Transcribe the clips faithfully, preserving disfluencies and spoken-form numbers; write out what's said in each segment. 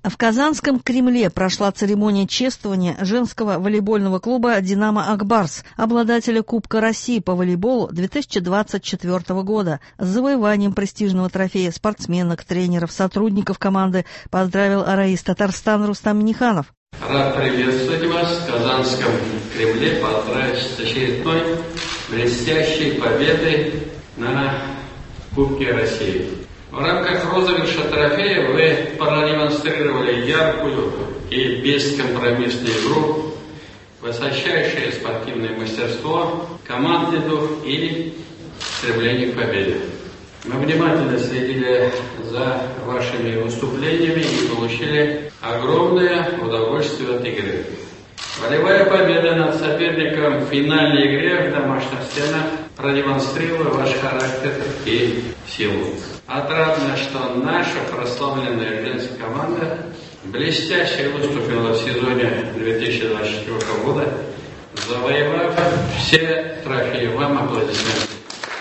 В Казанском Кремле прошла церемония чествования женского волейбольного клуба «Динамо Ак-Барс», обладателя Кубка России по волейболу две тысячи двадцать четвёртого года. С завоеванием престижного трофея спортсменок, тренеров, сотрудников команды поздравил раис Татарстана Рустам Минниханов. Рад приветствовать вас в Казанском Кремле, поздравить с очередной блестящей победой на Кубке России. В рамках розыгрыша трофея вы продемонстрировали яркую и бескомпромиссную игру, высочайшее спортивное мастерство, командный дух и стремление к победе. Мы внимательно следили за вашими выступлениями и получили огромное удовольствие от игры. Волевая победа над соперником в финальной игре в домашних стенах продемонстрировала ваш характер и силу. Отрадно, что наша прославленная женская команда блестяще выступила в сезоне две тысячи двадцать четвёртого года, завоевав все трофеи. Вам аплодисменты.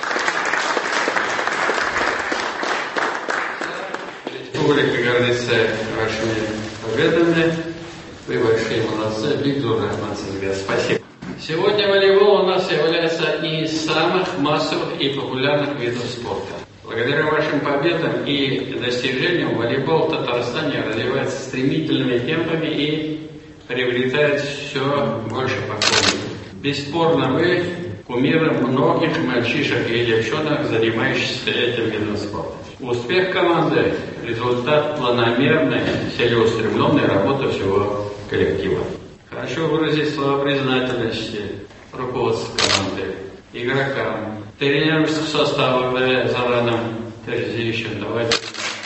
Республика гордится вашими победами. Вы большие молодцы. Бигзур Рахман Сазгар. Спасибо. Сегодня волейбол у нас является одним из самых массовых и популярных видов спорта. Благодаря вашим победам и достижениям волейбол в Татарстане развивается стремительными темпами и приобретает все больше поклонников. Бесспорно, вы кумиры многих мальчишек и девчонок, занимающихся этим видом спорта. Успех команды – результат планомерной, целеустремленной работы всего коллектива. Хочу выразить слова признательности руководству команды, игрокам, тренерскому составу Зараном Терзиевичем. Давайте.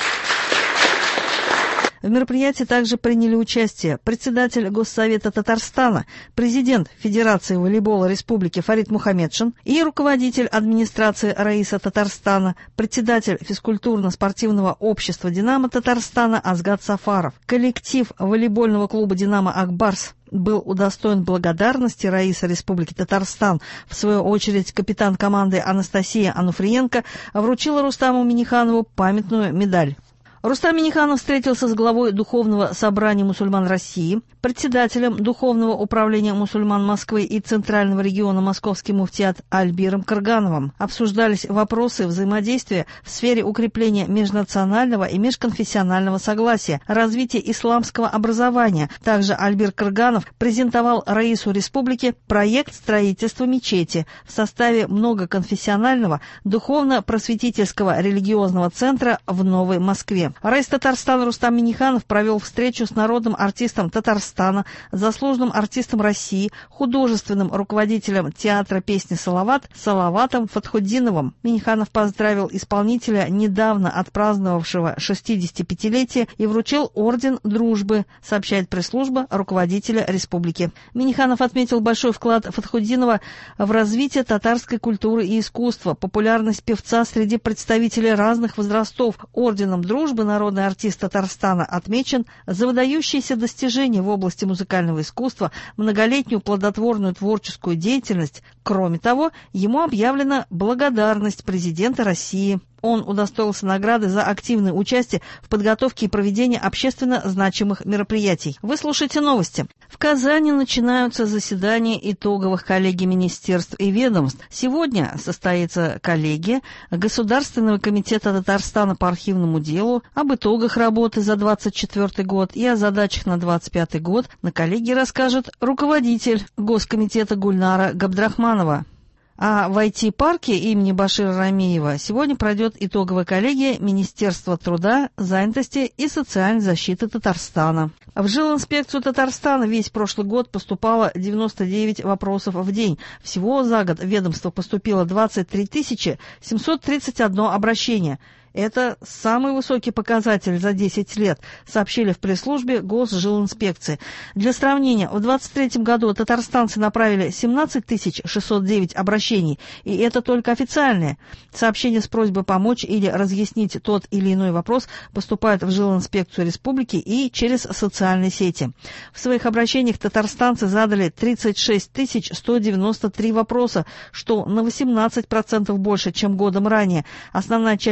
В мероприятии также приняли участие председатель Госсовета Татарстана, президент Федерации волейбола Республики Фарид Мухаммедшин и руководитель администрации раиса Татарстана, председатель физкультурно-спортивного общества «Динамо» Татарстана Азгат Сафаров. Коллектив волейбольного клуба «Динамо Ак-Барс» был удостоен благодарности раиса Республики Татарстан. В свою очередь капитан команды Анастасия Ануфриенко вручила Рустаму Минниханову памятную медаль. Рустам Минниханов встретился с главой Духовного собрания мусульман России, председателем Духовного управления мусульман Москвы и Центрального региона Московский муфтият Альбиром Кыргановым. Обсуждались вопросы взаимодействия в сфере укрепления межнационального и межконфессионального согласия, развития исламского образования. Также Альбир Кырганов презентовал раису республики проект строительства мечети в составе многоконфессионального духовно-просветительского религиозного центра в Новой Москве. Раис Татарстана Рустам Минниханов провел встречу с народным артистом Татарстана, заслуженным артистом России, художественным руководителем театра песни «Салават» Салаватом Фатхуддиновым. Минниханов поздравил исполнителя, недавно отпраздновавшего шестидесятипятилетие, и вручил орден дружбы, сообщает пресс-служба руководителя республики. Минниханов отметил большой вклад Фатхуддинова в развитие татарской культуры и искусства, популярность певца среди представителей разных возрастов. Орденом дружбы народный артист Татарстана отмечен за выдающиеся достижения в области музыкального искусства, многолетнюю плодотворную творческую деятельность. Кроме того, ему объявлена благодарность президента России. Он удостоился награды за активное участие в подготовке и проведении общественно значимых мероприятий. Вы слушаете новости. В Казани начинаются заседания итоговых коллегий министерств и ведомств. Сегодня состоится коллегия Государственного комитета Татарстана по архивному делу. Об итогах работы за двадцать четвёртый год и о задачах на двадцать пятый год на коллегии расскажет руководитель Госкомитета Гульнара Габдрахманова. А в ай ти-парке имени Башира Рамиева сегодня пройдет итоговая коллегия Министерства труда, занятости и социальной защиты Татарстана. В жилинспекцию Татарстана весь прошлый год поступало девяносто девять вопросов в день. Всего за год в ведомство поступило двадцать три тысячи семьсот тридцать одно обращение. Это самый высокий показатель за десять лет, сообщили в пресс-службе Госжилинспекции. Для сравнения, в двадцать третьем году татарстанцы направили семнадцать тысяч шестьсот девять обращений, и это только официальные. Сообщения с просьбой помочь или разъяснить тот или иной вопрос поступают в Жилинспекцию республики и через социальные сети. В своих обращениях татарстанцы задали тридцать шесть тысяч сто девяносто три вопроса, что на восемнадцать процентов больше, чем годом ранее. Основная часть вопросов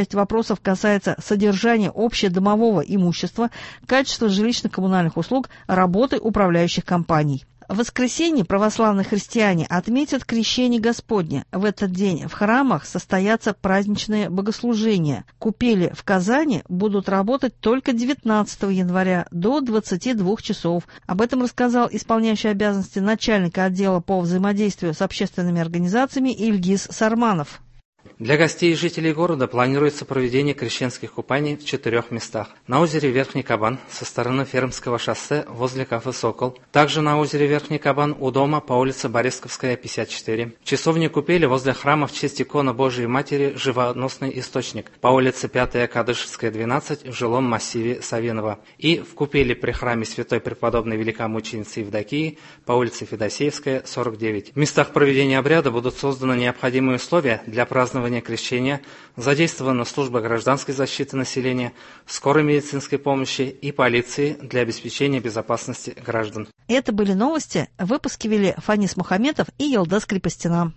вопросов касается содержания общедомового имущества, качества жилищно-коммунальных услуг, работы управляющих компаний. В воскресенье православные христиане отметят Крещение Господне. В этот день в храмах состоятся праздничные богослужения. Купели в Казани будут работать только девятнадцатого января до двадцати двух часов. Об этом рассказал исполняющий обязанности начальника отдела по взаимодействию с общественными организациями Ильгиз Сарманов. Для гостей и жителей города планируется проведение крещенских купаний в четырех местах. На озере Верхний Кабан со стороны Фермского шоссе возле кафе «Сокол». Также на озере Верхний Кабан у дома по улице Борисковская, пятьдесят четыре. В часовне купели возле храма в честь иконы Божией Матери «Живоносный источник» по улице пятая Кадышевская, двенадцать в жилом массиве Савинова. И в купели при храме Святой Преподобной Великомученицы Евдокии по улице Федосеевская, сорок девять. В местах проведения обряда будут созданы необходимые условия для празднования крещения, задействована служба гражданской защиты населения, скорой медицинской помощи и полиции для обеспечения безопасности граждан. Это были новости. Выпуски вели Фанис Мухаметов и Елдас Крепостина.